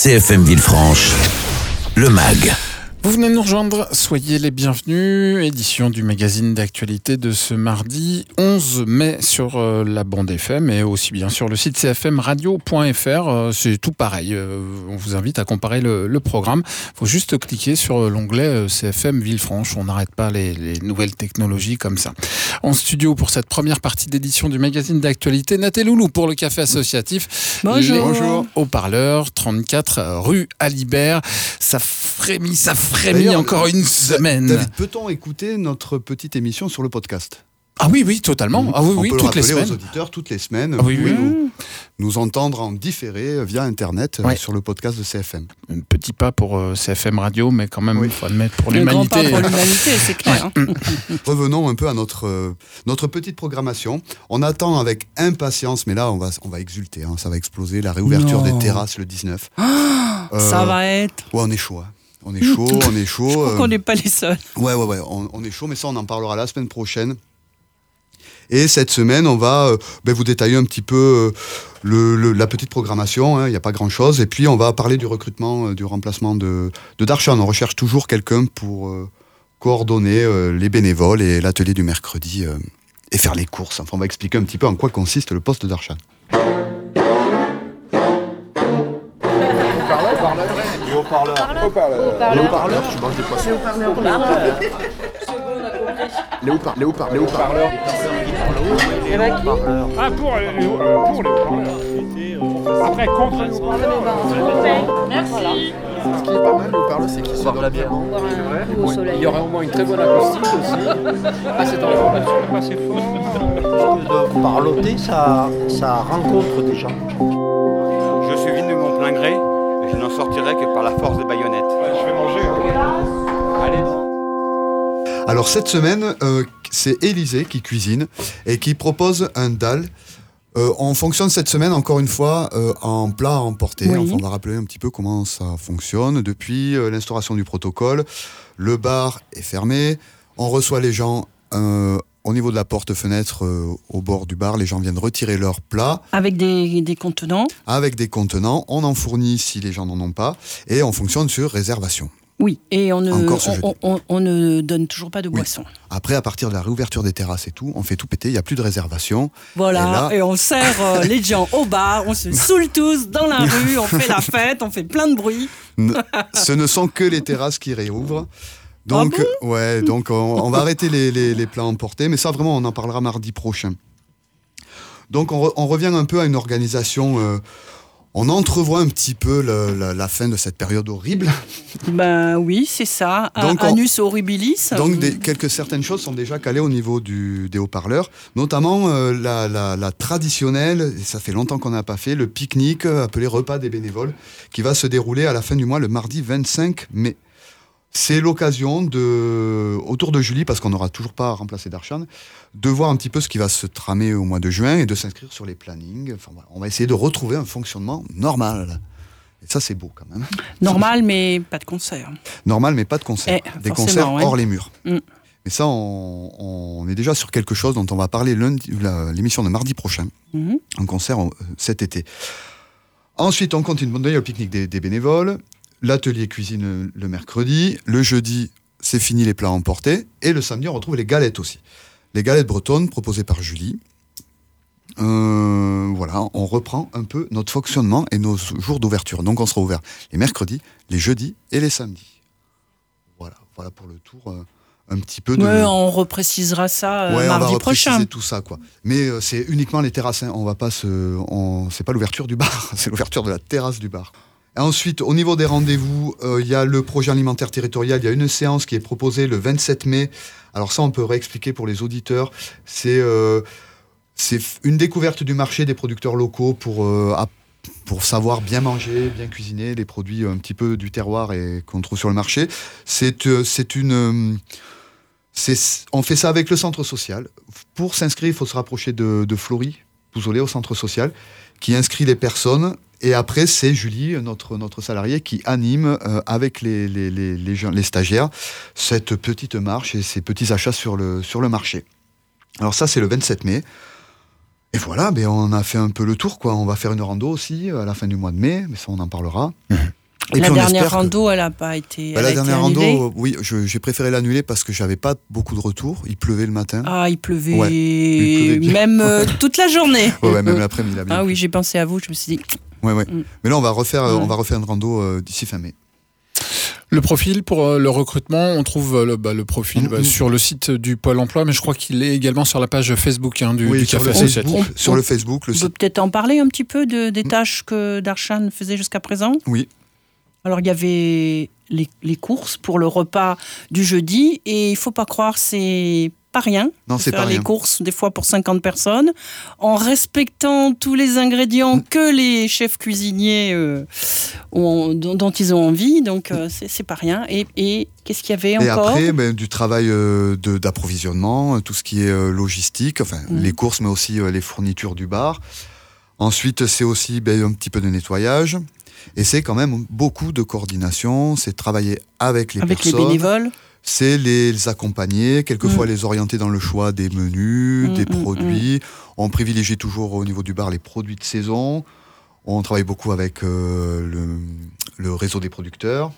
CFM Villefranche, le MAG. Vous venez de nous rejoindre, soyez les bienvenus. Édition du magazine d'actualité de ce mardi 11 mai sur la bande FM et aussi bien sur le site cfmradio.fr. C'est tout pareil. On vous invite à comparer le programme. Il faut juste cliquer sur l'onglet CFM Villefranche. On n'arrête pas les nouvelles technologies comme ça. En studio pour cette première partie d'édition du magazine d'actualité, Nat et Loulou pour le café associatif. Bonjour. Haut-parleurs, 34 rue Alibert. Ça frémit D'ailleurs, encore une semaine. David, peut-on écouter notre petite émission sur le podcast ? Ah oui, totalement. Ah oui, On peut toutes les le rappeler semaines. aux auditeurs toutes les semaines. Ah oui, Vous pouvez oui. nous entendre en différé via Internet sur le podcast de CFM. Un petit pas pour CFM Radio, mais quand même, il faut admettre pour Un grand l'humanité. pas pour l'humanité, c'est clair. Revenons un peu à notre petite programmation. On attend avec impatience, mais là, on va exulter. Ça va exploser. La réouverture des terrasses le 19. Ça va être... Ouais, on est chaud. On est chaud. Je crois qu'on n'est pas les seuls. Ouais, on est chaud, mais ça, on en parlera la semaine prochaine. Et cette semaine, on va vous détailler un petit peu la petite programmation. Il n'y a pas grand-chose. Et puis, on va parler du recrutement, du remplacement de Darshan. On recherche toujours quelqu'un pour coordonner les bénévoles et l'atelier du mercredi et faire les courses. Enfin, on va expliquer un petit peu en quoi consiste le poste de Darshan. Haut-parleur, tu manges des poissons. Les haut-parleurs. Ah, pour les haut-parleurs. Après, contre les haut-parleurs. Merci. Ce qui est pas mal, le haut-parleur, c'est qu'il se donne bien. Il y aura au moins une très bonne acoustique aussi. Ah, c'est dans la forme, pas assez fort. De parloter, ça rencontre des gens. Je suis venu de mon plein gré, et je n'en sortirai que par la force des baïonnettes. Je vais manger. Allez-y. Alors cette semaine, c'est Élisée qui cuisine et qui propose un dalle. On fonctionne cette semaine, encore une fois, en plat à emporter. Oui. Enfin, on va rappeler un petit peu comment ça fonctionne. Depuis l'instauration du protocole, le bar est fermé. On reçoit les gens au niveau de la porte-fenêtre, au bord du bar. Les gens viennent retirer leurs plats. Avec des contenants. Avec des contenants. On en fournit si les gens n'en ont pas. Et on fonctionne sur réservation. Oui, et on ne donne toujours pas de Oui. boisson. Après, à partir de la réouverture des terrasses et tout, on fait tout péter, il n'y a plus de réservation. Voilà, Et là- on sert les gens au bar, on se saoule tous dans la rue, on fait la fête, on fait plein de bruit. Ce ne sont que les terrasses qui réouvrent. Donc, donc on va arrêter les plats emportés, mais ça vraiment on en parlera mardi prochain. Donc on revient un peu à une organisation. On entrevoit un petit peu la fin de cette période horrible. Ben oui, c'est ça, Donc, anus horribilis. Donc certaines choses sont déjà calées au niveau des haut-parleurs, notamment la traditionnelle, et ça fait longtemps qu'on n'a pas fait, le pique-nique appelé repas des bénévoles, qui va se dérouler à la fin du mois, le mardi 25 mai. C'est l'occasion autour de Julie, parce qu'on n'aura toujours pas remplacé Darshan, de voir un petit peu ce qui va se tramer au mois de juin et de s'inscrire sur les plannings. Enfin, voilà, on va essayer de retrouver un fonctionnement normal. Et ça, c'est beau quand même. Normal, mais pas de concert. Normal, mais pas de concert. Des forcément, concerts ouais. hors les murs. Mm. Mais ça, on est déjà sur quelque chose dont on va parler l'émission de mardi prochain. Mhm. Un concert cet été. Ensuite, on continue le pique-nique des bénévoles. L'atelier cuisine le mercredi. Le jeudi, c'est fini les plats emportés. Et le samedi, on retrouve les galettes aussi. Les galettes bretonnes proposées par Julie. Voilà, on reprend un peu notre fonctionnement et nos jours d'ouverture. Donc, on sera ouvert les mercredis, les jeudis et les samedis. Voilà pour le tour un petit peu de... Ouais, on reprécisera ça on va mardi repréciser prochain. tout ça, quoi. Mais c'est uniquement les terrasses. On va pas c'est pas l'ouverture du bar, c'est l'ouverture de la terrasse du bar. Et ensuite, au niveau des rendez-vous, il y a le projet alimentaire territorial. Il y a une séance qui est proposée le 27 mai. Alors ça, on peut réexpliquer pour les auditeurs. C'est une découverte du marché des producteurs locaux pour savoir bien manger, bien cuisiner les produits un petit peu du terroir et qu'on trouve sur le marché. On fait ça avec le centre social. Pour s'inscrire, il faut se rapprocher de Flory, Pouzolet, au centre social, qui inscrit les personnes. Et après, c'est Julie, notre salariée, qui anime avec les stagiaires cette petite marche et ces petits achats sur le marché. Alors ça, c'est le 27 mai. Et voilà, on a fait un peu le tour, quoi. On va faire une rando aussi à la fin du mois de mai, mais ça, on en parlera. Et la puis, on dernière espère rando, elle n'a pas été. la dernière rando, oui, j'ai préféré l'annuler parce que j'avais pas beaucoup de retours. Il pleuvait le matin. Ah, il pleuvait, Ouais, il pleuvait même toute la journée. Ouais, même l'après-midi. Ah oui, j'ai pensé à vous, je me suis dit. Ouais. Mais là, on va refaire une rando d'ici fin mai. Le profil pour le recrutement, on trouve le profil sur le site du Pôle emploi, mais je crois qu'il est également sur la page Facebook du Café Associatif. Sur le Facebook. On peut peut-être en parler un petit peu des tâches que Darshan faisait jusqu'à présent. Oui. Alors, il y avait les courses pour le repas du jeudi, et il ne faut pas croire, c'est pas rien. Non, c'est pas rien. Les courses, des fois pour 50 personnes, en respectant tous les ingrédients que les chefs cuisiniers dont ils ont envie. Donc, c'est pas rien. Et qu'est-ce qu'il y avait encore ? Et après, du travail d'approvisionnement, tout ce qui est logistique, les courses, mais aussi les fournitures du bar. Ensuite, c'est aussi un petit peu de nettoyage. Et c'est quand même beaucoup de coordination, c'est travailler avec les personnes. Avec les bénévoles. C'est les accompagner, quelquefois les orienter dans le choix des menus, des produits. On privilégie toujours au niveau du bar les produits de saison. On travaille beaucoup avec le réseau des producteurs.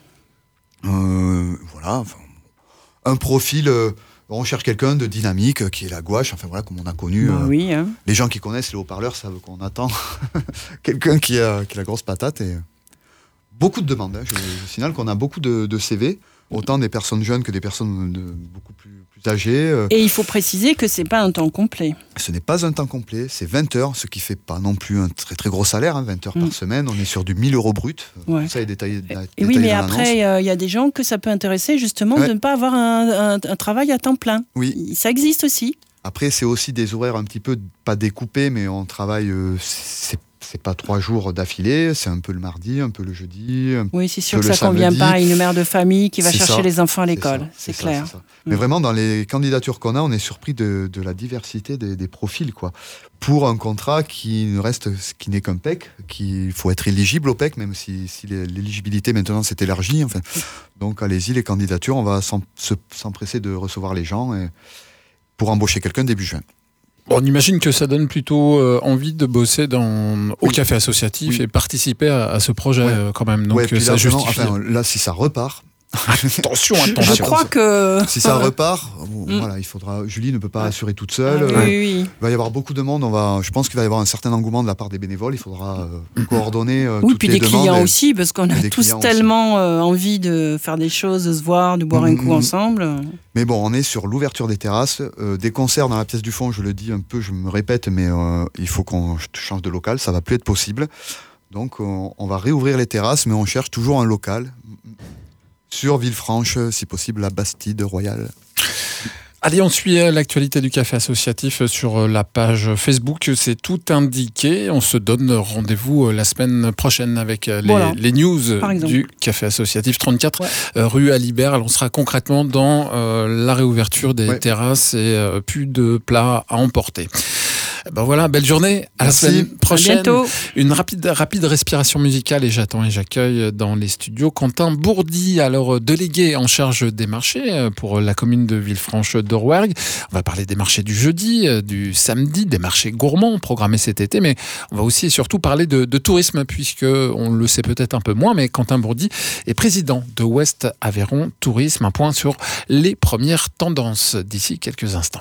Voilà, un profil... on cherche quelqu'un de dynamique, qui est la gouache, comme on a connu. Oui, hein. Les gens qui connaissent les haut-parleurs savent qu'on attend quelqu'un qui a la grosse patate. Et beaucoup de demandes. Hein. Je signale qu'on a beaucoup de CV, autant des personnes jeunes que des personnes beaucoup plus âgées. Et il faut préciser que ce n'est pas un temps complet. Ce n'est pas un temps complet, c'est 20 heures, ce qui ne fait pas non plus un très très gros salaire, 20 heures par semaine. On est sur du 1 000 € brut. Ouais. Ça est détaillé. Et oui, mais après, il y a des gens que ça peut intéresser justement de ne pas avoir un travail à temps plein. Oui. Ça existe aussi. Après, c'est aussi des horaires un petit peu, pas découpés, mais on travaille, c'est pas 3 jours d'affilée, c'est un peu le mardi, un peu le jeudi. Oui, c'est sûr que ça ne convient pas à une mère de famille qui va chercher les enfants à l'école, c'est clair. Ça. Mais vraiment, dans les candidatures qu'on a, on est surpris de la diversité des profils, quoi. Pour un contrat qui n'est qu'un PEC, il faut être éligible au PEC, même si l'éligibilité maintenant s'est élargie. Donc allez-y, les candidatures, on va s'empresser de recevoir les gens pour embaucher quelqu'un début juin. On imagine que ça donne plutôt envie de bosser au café associatif et participer à ce projet quand même. Donc ça justifie. Là, si ça repart. Attention. Je crois que... Si ça repart, il faudra. Julie ne peut pas assurer toute seule. Oui. Il va y avoir beaucoup de monde. Je pense qu'il va y avoir un certain engouement de la part des bénévoles. Il faudra coordonner toutes les demandes. Oui, puis des clients aussi, parce qu'on a tous tellement envie de faire des choses, de se voir, de boire un coup ensemble. Mais bon, on est sur l'ouverture des terrasses. Des concerts dans la pièce du fond, je le dis un peu, je me répète, mais il faut qu'on change de local. Ça va plus être possible. Donc, on va réouvrir les terrasses, mais on cherche toujours un local. Sur Villefranche, si possible, la Bastide Royale. Allez, on suit l'actualité du café associatif sur la page Facebook. C'est tout indiqué. On se donne rendez-vous la semaine prochaine avec les news du café associatif 34 rue Alibert. Alors, on sera concrètement dans la réouverture des terrasses et plus de plats à emporter. Voilà, belle journée. À la semaine prochaine. À bientôt. Une rapide respiration musicale et j'accueille dans les studios Quentin Bourdi, alors délégué en charge des marchés pour la commune de Villefranche-de-Rouergue. On va parler des marchés du jeudi, du samedi, des marchés gourmands programmés cet été, mais on va aussi et surtout parler de tourisme puisque on le sait peut-être un peu moins, mais Quentin Bourdi est président de Ouest Aveyron Tourisme. Un point sur les premières tendances d'ici quelques instants.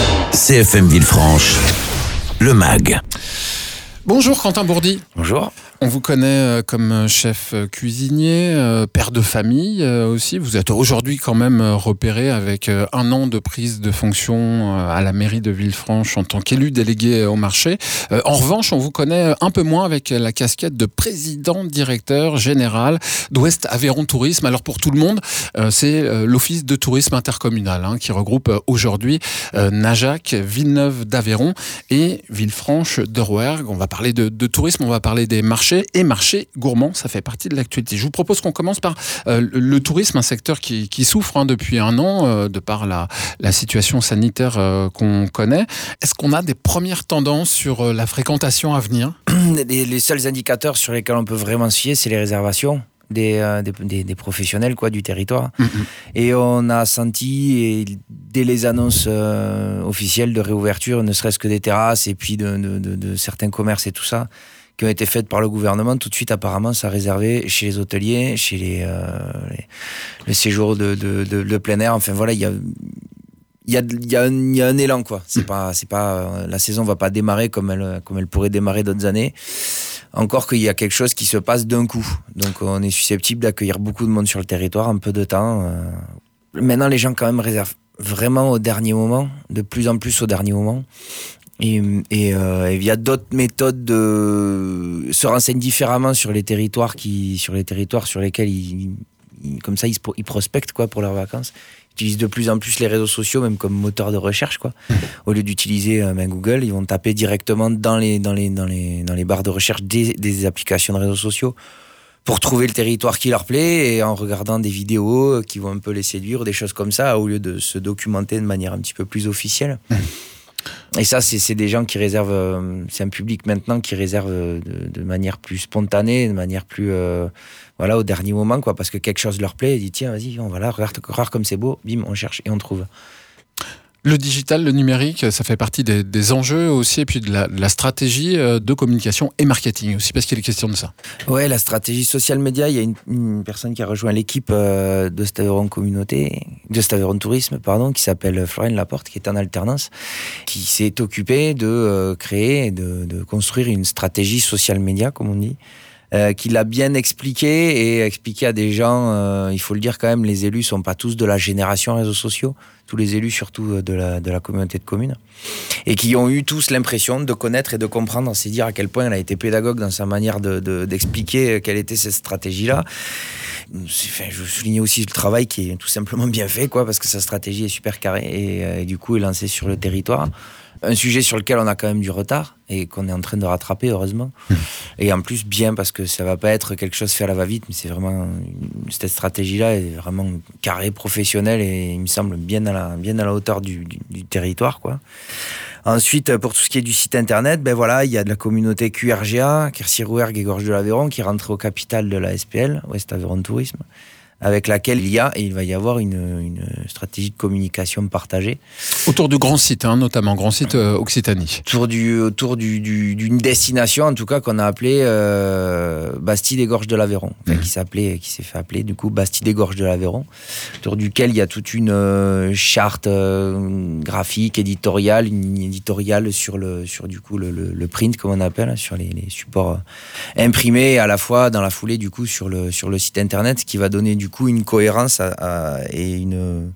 CFM Villefranche, le MAG. Bonjour Quentin Bourdi. Bonjour. On vous connaît comme chef cuisinier, père de famille aussi. Vous êtes aujourd'hui quand même repéré avec 1 an de prise de fonction à la mairie de Villefranche en tant qu'élu délégué au marché. En revanche, on vous connaît un peu moins avec la casquette de président directeur général d'Ouest Aveyron Tourisme. Alors pour tout le monde, c'est l'Office de tourisme intercommunal qui regroupe aujourd'hui Najac, Villeneuve d'Aveyron et Villefranche de Rouergue. On va parler de tourisme, on va parler des marchés et marchés gourmands, ça fait partie de l'actualité. Je vous propose qu'on commence par le tourisme, un secteur qui souffre depuis 1 an de par la situation sanitaire qu'on connaît. Est-ce qu'on a des premières tendances sur la fréquentation à venir ? Les seuls indicateurs sur lesquels on peut vraiment se fier, c'est les réservations des professionnels du territoire. Et on a senti, dès les annonces officielles de réouverture, ne serait-ce que des terrasses et puis de certains commerces et tout ça, qui ont été faites par le gouvernement, tout de suite apparemment ça réservé chez les hôteliers, chez les séjours de plein air. Enfin voilà, il y a un élan quoi. C'est pas la saison va pas démarrer comme elle pourrait démarrer d'autres années. Encore qu'il y a quelque chose qui se passe d'un coup. Donc on est susceptible d'accueillir beaucoup de monde sur le territoire en peu de temps. Maintenant les gens quand même réservent vraiment au dernier moment, de plus en plus au dernier moment. Et il y a d'autres méthodes de se renseigner différemment sur les territoires sur lesquels ils prospectent pour leurs vacances. Ils utilisent de plus en plus les réseaux sociaux, même comme moteur de recherche Au lieu d'utiliser Google, ils vont taper directement dans les barres de recherche des applications de réseaux sociaux pour trouver le territoire qui leur plaît, et en regardant des vidéos qui vont un peu les séduire, des choses comme ça, au lieu de se documenter de manière un petit peu plus officielle. Et ça, c'est des gens qui réservent, c'est un public maintenant qui réserve de manière plus spontanée, de manière plus, au dernier moment, parce que quelque chose leur plaît, ils disent tiens, vas-y, on va là, regarde comme c'est beau, bim, on cherche et on trouve. Le digital, le numérique, ça fait partie des enjeux aussi, et puis de la stratégie de communication et marketing aussi, parce qu'il est question de ça. Ouais, la stratégie social média, il y a une personne qui a rejoint l'équipe de Aveyron Communauté, de Aveyron Tourisme, qui s'appelle Floriane Laporte, qui est en alternance, qui s'est occupée de créer et de construire une stratégie social média, comme on dit. Qu'il a bien expliqué à des gens, il faut le dire quand même, les élus sont pas tous de la génération réseaux sociaux, tous les élus surtout de la communauté de communes, et qui ont eu tous l'impression de connaître et de comprendre, c'est dire à quel point elle a été pédagogue dans sa manière d'expliquer quelle était cette stratégie-là. Je soulignais aussi le travail qui est tout simplement bien fait, parce que sa stratégie est super carrée et du coup est lancée sur le territoire. Un sujet sur lequel on a quand même du retard et qu'on est en train de rattraper, heureusement. Et en plus, bien, parce que ça va pas être quelque chose fait à la va-vite, mais c'est vraiment... Cette stratégie-là est vraiment carrée, professionnelle, et il me semble bien à la hauteur du territoire, Ensuite, pour tout ce qui est du site internet, il y a de la communauté QRGA, Quercy-Rouergue et Gorge de l'Aveyron, qui est rentrée au capital de la SPL, Ouest Aveyron Tourisme, avec laquelle il va y avoir une stratégie de communication partagée. Autour du grand site, notamment grand site Occitanie. Autour d'une destination, en tout cas, qu'on a appelée Bastide des Gorges de l'Aveyron, qui s'est fait appeler du coup Bastide des Gorges de l'Aveyron, autour duquel il y a toute une charte graphique, éditoriale, une ligne éditoriale sur du coup le print, comme on appelle, sur les supports imprimés, et à la fois dans la foulée du coup sur le site internet, ce qui va donner du coup une cohérence et ils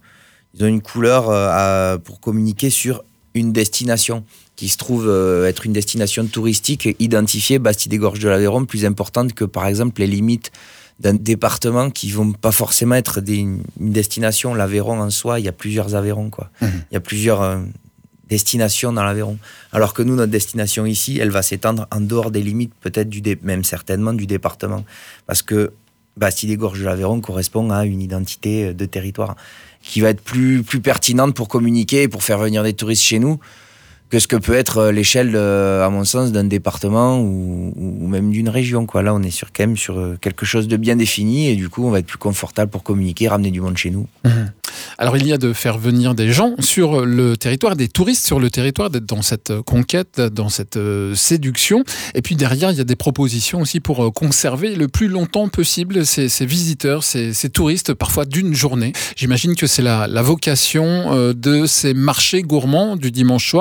ont une couleur pour communiquer sur une destination qui se trouve être une destination touristique identifiée, Bastide des Gorges de l'Aveyron, plus importante que par exemple les limites d'un département qui vont pas forcément être une destination. L'Aveyron en soi, il y a plusieurs Aveyrons Il y a plusieurs destinations dans l'Aveyron, alors que nous, notre destination ici, elle va s'étendre en dehors des limites peut-être même certainement du département, parce que Bastide des Gorges de l'Aveyron correspond à une identité de territoire qui va être plus pertinente pour communiquer et pour faire venir des touristes chez nous que ce que peut être l'échelle, à mon sens, d'un département ou même d'une région. Là, on est quand même sur quelque chose de bien défini, et du coup, on va être plus confortable pour communiquer, ramener du monde chez nous. Alors, il y a de faire venir des gens sur le territoire, des touristes sur le territoire, d'être dans cette conquête, dans cette séduction. Et puis derrière, il y a des propositions aussi pour conserver le plus longtemps possible ces visiteurs, ces touristes, parfois d'une journée. J'imagine que c'est la vocation de ces marchés gourmands du dimanche soir.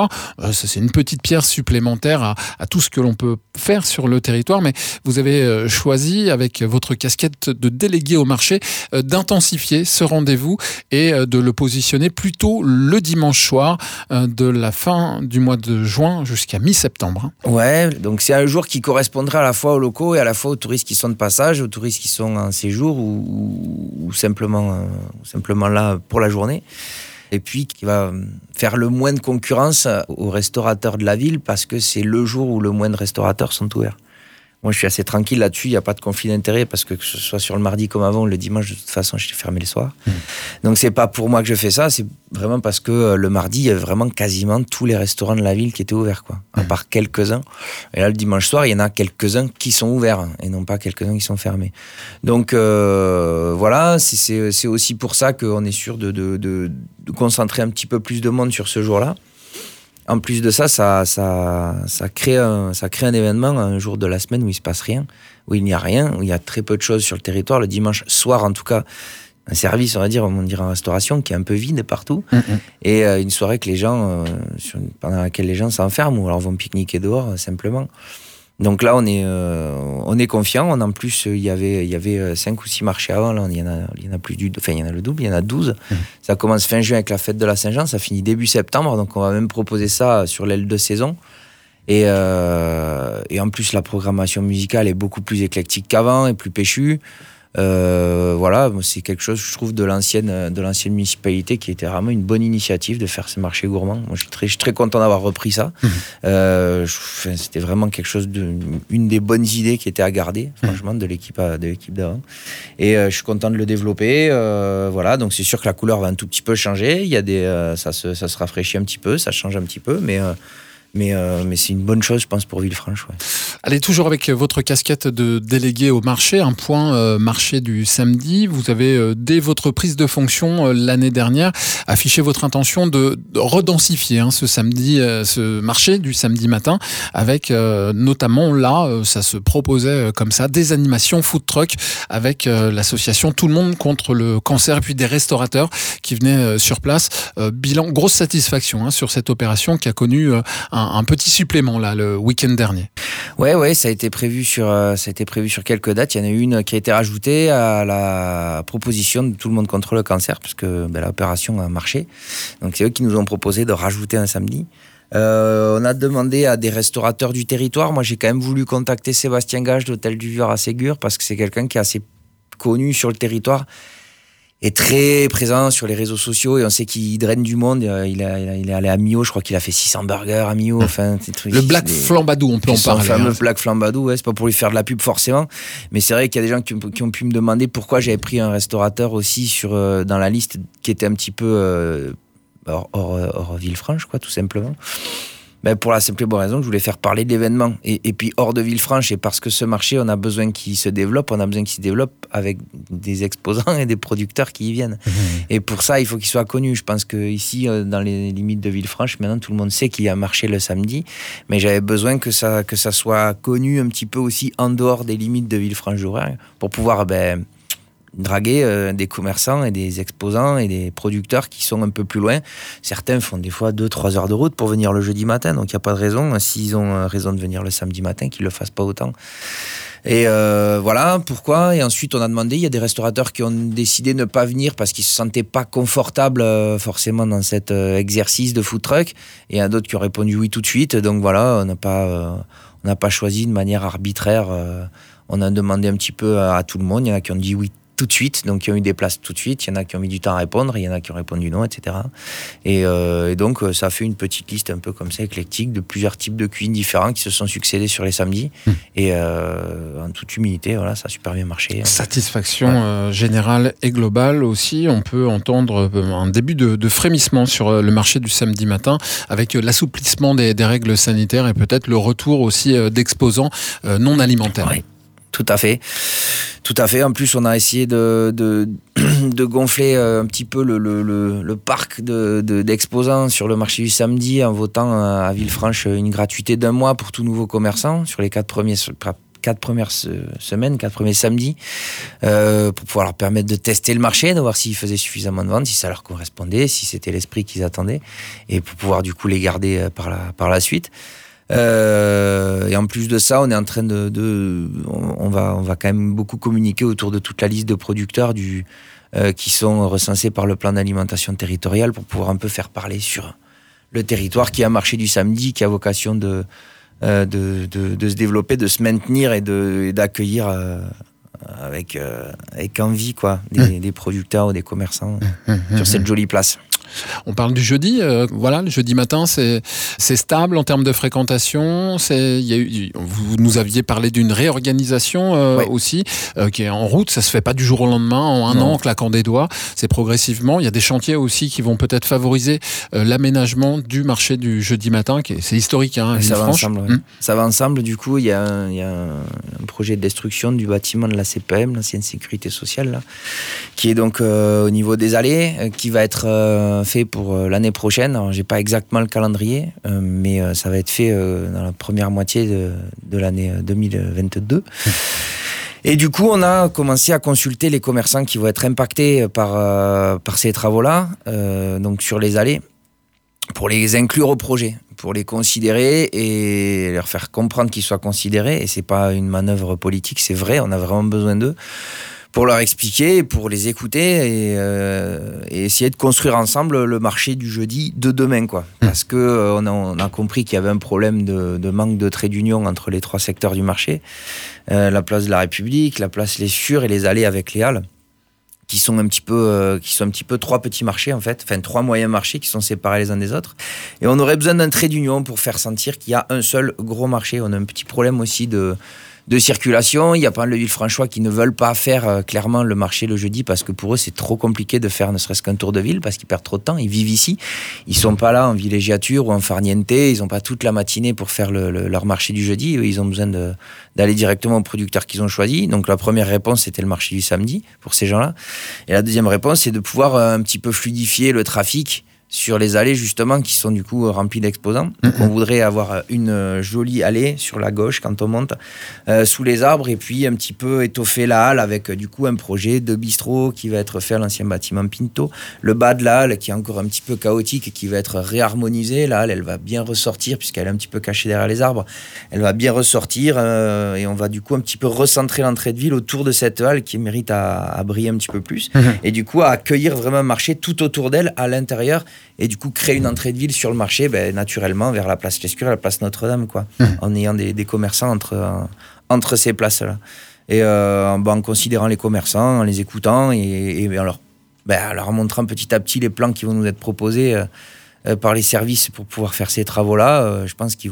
Ça, c'est une petite pierre supplémentaire à tout ce que l'on peut faire sur le territoire. Mais vous avez choisi, avec votre casquette de délégué au marché, d'intensifier ce rendez-vous et de le positionner plutôt le dimanche soir de la fin du mois de juin jusqu'à mi-septembre. Ouais, donc c'est un jour qui correspondrait à la fois aux locaux et à la fois aux touristes qui sont de passage, aux touristes qui sont en séjour ou simplement là pour la journée. Et puis qui va faire le moins de concurrence aux restaurateurs de la ville parce que c'est le jour où le moins de restaurateurs sont ouverts. Moi, je suis assez tranquille là-dessus, il n'y a pas de conflit d'intérêt parce que ce soit sur le mardi comme avant, le dimanche, de toute façon, je suis fermé les soirs. Donc, c'est pas pour moi que je fais ça, c'est vraiment parce que le mardi, il y avait vraiment quasiment tous les restaurants de la ville qui étaient ouverts, quoi, à part quelques-uns. Et là, le dimanche soir, il y en a quelques-uns qui sont ouverts et non pas quelques-uns qui sont fermés. Donc, voilà, c'est aussi pour ça qu'on est sûr de concentrer un petit peu plus de monde sur ce jour-là. En plus de ça, ça crée un événement, un jour de la semaine où il se passe rien, où il n'y a rien, où il y a très peu de choses sur le territoire. Le dimanche soir, en tout cas, un service, on dirait en restauration, qui est un peu vide partout. Et une soirée que les gens, pendant laquelle les gens s'enferment ou alors vont pique-niquer dehors, simplement. Donc là, on est confiant. En plus, il y avait 5 ou 6 marchés avant. Là, il y en a plus il y en a le double, il y en a 12. Ça commence fin juin avec la fête de la Saint-Jean, ça finit début septembre. Donc on va même proposer ça sur l'aile de saison. Et en plus, la programmation musicale est beaucoup plus éclectique qu'avant et plus péchue. Voilà, c'est quelque chose, je trouve, de l'ancienne municipalité qui était vraiment une bonne initiative de faire ces marchés gourmands. Moi, je suis très content d'avoir repris ça. C'était vraiment quelque chose une des bonnes idées qui était à garder, franchement, de l'équipe d'avant. Et je suis content de le développer. Voilà, donc c'est sûr que la couleur va un tout petit peu changer. Il y a ça se rafraîchit un petit peu, ça change un petit peu, mais c'est une bonne chose, je pense, pour Villefranche. Ouais. Allez, toujours avec votre casquette de délégué au marché, un point marché du samedi. Vous avez, dès votre prise de fonction l'année dernière, affiché votre intention de redensifier ce samedi, ce marché du samedi matin, avec notamment là, ça se proposait comme ça, des animations food truck avec l'association Tout le monde contre le cancer et puis des restaurateurs qui venaient sur place. Bilan, grosse satisfaction sur cette opération qui a connu un petit supplément là le week-end dernier. Ouais, ça a été prévu sur quelques dates. Il y en a une qui a été rajoutée à la proposition de Tout le monde contre le cancer, parce que l'opération a marché. Donc c'est eux qui nous ont proposé de rajouter un samedi. On a demandé à des restaurateurs du territoire. Moi, j'ai quand même voulu contacter Sébastien Gage d'Hôtel du Vieux à Ségur, parce que c'est quelqu'un qui est assez connu sur le territoire. Est très présent sur les réseaux sociaux et on sait qu'il draine du monde. Il est allé à Millau, je crois qu'il a fait 600 burgers à Millau. Enfin, le Black Flambadou, on peut en parler. Le fameux Black Flambadou, ouais, c'est pas pour lui faire de la pub forcément, mais c'est vrai qu'il y a des gens qui ont pu me demander pourquoi j'avais pris un restaurateur aussi dans la liste qui était un petit peu hors Villefranche, quoi, tout simplement. Pour la simple et bonne raison que je voulais faire parler de l'événement. Et puis hors de Villefranche, et parce que ce marché, on a besoin qu'il se développe, avec des exposants et des producteurs qui y viennent. Et pour ça, il faut qu'il soit connu. Je pense qu'ici, dans les limites de Villefranche, maintenant tout le monde sait qu'il y a un marché le samedi, mais j'avais besoin que ça soit connu un petit peu aussi en dehors des limites de Villefranche-d'Auvergne pour pouvoir draguer des commerçants et des exposants et des producteurs qui sont un peu plus loin. Certains font des fois 2-3 heures de route pour venir le jeudi matin, donc il n'y a pas de raison, s'ils ont raison de venir le samedi matin, qu'ils ne le fassent pas autant. Et voilà pourquoi. Et ensuite on a demandé, il y a des restaurateurs qui ont décidé de ne pas venir parce qu'ils ne se sentaient pas confortables forcément dans cet exercice de food truck, et il y en a d'autres qui ont répondu oui tout de suite. Donc voilà, on n'a pas choisi de manière arbitraire. On a demandé un petit peu à tout le monde. Il y en a qui ont dit oui tout de suite, donc qui ont eu des places tout de suite. Il y en a qui ont mis du temps à répondre, il y en a qui ont répondu non, etc. Et donc ça a fait une petite liste un peu comme ça, éclectique, de plusieurs types de cuisines différents qui se sont succédés sur les samedis. Et en toute humilité, voilà, ça a super bien marché. Satisfaction générale et globale aussi. On peut entendre un début de frémissement sur le marché du samedi matin, avec l'assouplissement des règles sanitaires et peut-être le retour aussi d'exposants non alimentaires. Oui. Tout à fait. En plus, on a essayé de gonfler un petit peu le parc d'exposants sur le marché du samedi en votant à Villefranche une gratuité d'1 mois pour tout nouveau commerçant sur les 4 premiers 4 premières semaines, 4 premiers samedis, pour pouvoir leur permettre de tester le marché, de voir s'ils faisaient suffisamment de ventes, si ça leur correspondait, si c'était l'esprit qu'ils attendaient, et pour pouvoir du coup les garder par la suite. Et en plus de ça, on est en train on va quand même beaucoup communiquer autour de toute la liste de producteurs qui sont recensés par le plan d'alimentation territoriale pour pouvoir un peu faire parler sur le territoire qui a un marché du samedi, qui a vocation de se développer, de se maintenir et d'accueillir avec envie des producteurs ou des commerçants sur cette jolie place. On parle du jeudi, le jeudi matin, c'est stable en termes de fréquentation. Vous nous aviez parlé d'une réorganisation aussi, qui est en route. Ça se fait pas du jour au lendemain, en un an, en claquant des doigts. C'est progressivement. Il y a des chantiers aussi qui vont peut-être favoriser l'aménagement du marché du jeudi matin. C'est historique, hein, ça va ensemble. Ça va ensemble. Du coup, il y a un projet de destruction du bâtiment de la CPM, l'ancienne sécurité sociale, là, qui est donc au niveau des allées, qui va être fait pour l'année prochaine. Alors, j'ai pas exactement le calendrier, mais ça va être fait dans la première moitié de l'année 2022. Et du coup, on a commencé à consulter les commerçants qui vont être impactés par ces travaux-là, donc sur les allées, pour les inclure au projet, pour les considérer et leur faire comprendre qu'ils soient considérés. Et c'est pas une manœuvre politique, c'est vrai, on a vraiment besoin d'eux, pour leur expliquer, pour les écouter et essayer de construire ensemble le marché du jeudi de demain, quoi. Parce que on a compris qu'il y avait un problème de manque de trait d'union entre les 3 secteurs du marché, la place de la République, la place Les Sûrs et les allées avec les Halles, qui sont un petit peu 3 petits marchés en fait, enfin 3 moyens marchés qui sont séparés les uns des autres. Et on aurait besoin d'un trait d'union pour faire sentir qu'il y a un seul gros marché. On a un petit problème aussi de circulation. Il y a pas mal de Villefranchois qui ne veulent pas faire clairement le marché le jeudi parce que pour eux c'est trop compliqué de faire ne serait-ce qu'un tour de ville parce qu'ils perdent trop de temps. Ils vivent ici, ils sont pas là en villégiature ou en farniente, ils ont pas toute la matinée pour faire leur marché du jeudi. Ils ont besoin d'aller directement aux producteurs qu'ils ont choisis. Donc la première réponse c'était le marché du samedi pour ces gens-là, et la deuxième réponse c'est de pouvoir un petit peu fluidifier le trafic sur les allées justement qui sont du coup remplies d'exposants. Donc on voudrait avoir une jolie allée sur la gauche quand on monte sous les arbres, et puis un petit peu étoffer la halle avec du coup un projet de bistrot qui va être fait à l'ancien bâtiment Pinto, le bas de la halle qui est encore un petit peu chaotique et qui va être réharmonisé. La halle elle va bien ressortir puisqu'elle est un petit peu cachée derrière les arbres, elle va bien ressortir et on va du coup un petit peu recentrer l'entrée de ville autour de cette halle qui mérite à briller un petit peu plus et du coup à accueillir vraiment un marché tout autour d'elle à l'intérieur, et du coup créer une entrée de ville sur le marché naturellement vers la place Lescure et la place Notre-Dame, quoi, en ayant des commerçants entre ces places-là, et en considérant les commerçants, en les écoutant et en leur montrant petit à petit les plans qui vont nous être proposés par les services pour pouvoir faire ces travaux-là. Je pense qu'ils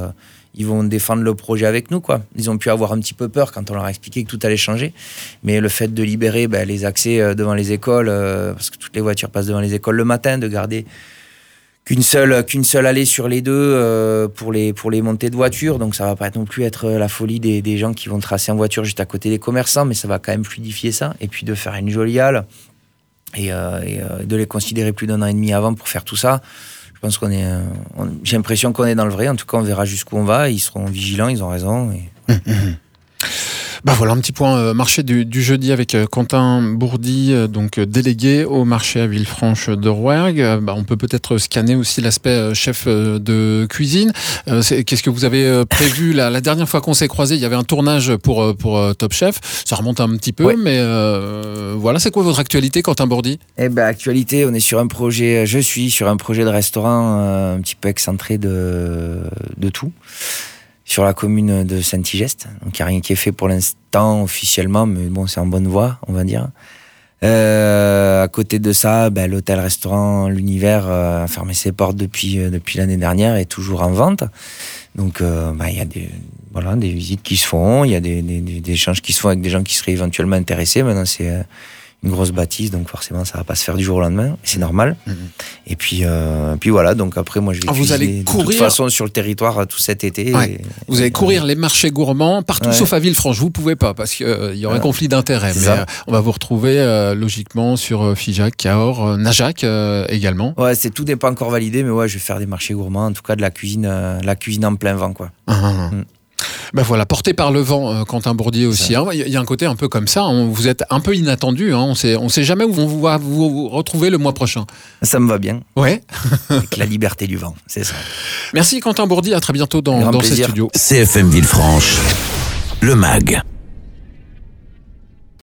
vont défendre le projet avec nous, quoi. Ils ont pu avoir un petit peu peur quand on leur a expliqué que tout allait changer, mais le fait de libérer les accès devant les écoles, parce que toutes les voitures passent devant les écoles le matin, de garder qu'une seule allée sur les deux pour les montées de voitures, donc ça va pas non plus être la folie des gens qui vont tracer en voiture juste à côté des commerçants, mais ça va quand même fluidifier ça, et puis de faire une jolie halle et de les considérer plus d'1 an et demi avant pour faire tout ça. Je pense j'ai l'impression qu'on est dans le vrai. En tout cas, on verra jusqu'où on va. Ils seront vigilants, ils ont raison. Voilà un petit point marché du jeudi avec Quentin Bourdi, donc délégué au marché à Villefranche de Rouergue. On peut peut-être scanner aussi l'aspect chef de cuisine. Qu'est-ce que vous avez prévu la dernière fois qu'on s'est croisés? Il y avait un tournage pour Top Chef. Ça remonte un petit peu, mais voilà. C'est quoi votre actualité, Quentin Bourdi? Actualité, on est sur un projet. Je suis sur un projet de restaurant un petit peu excentré de tout, sur la commune de Saint-Igeste. Donc il n'y a rien qui est fait pour l'instant officiellement, mais bon, c'est en bonne voie, on va dire. À côté de ça, l'hôtel-restaurant L'Univers a fermé ses portes depuis l'année dernière et est toujours en vente. Donc il y a des visites qui se font, il y a des échanges qui se font avec des gens qui seraient éventuellement intéressés. Maintenant, c'est une grosse bâtisse, donc forcément ça va pas se faire du jour au lendemain, c'est normal. Et puis voilà, donc après moi je vais cuisiner de toute façon sur le territoire tout cet été. Vous allez courir les marchés gourmands partout sauf à Villefranche. Vous pouvez pas parce qu'il y aurait conflit d'intérêts, mais on va vous retrouver logiquement sur Figeac, Cahors, Najac également. Ouais, tout n'est pas encore validé, mais je vais faire des marchés gourmands, en tout cas de la cuisine en plein vent, quoi. Ben voilà, porté par le vent, Quentin Bourdier aussi. Hein. Il y a un côté un peu comme ça. Vous êtes un peu inattendu. Hein. On sait jamais où on va vous retrouver le mois prochain. Ça me va bien. Ouais. Avec la liberté du vent, c'est ça. Merci Quentin Bourdier. À très bientôt dans ces studios. CFM Villefranche, le MAG.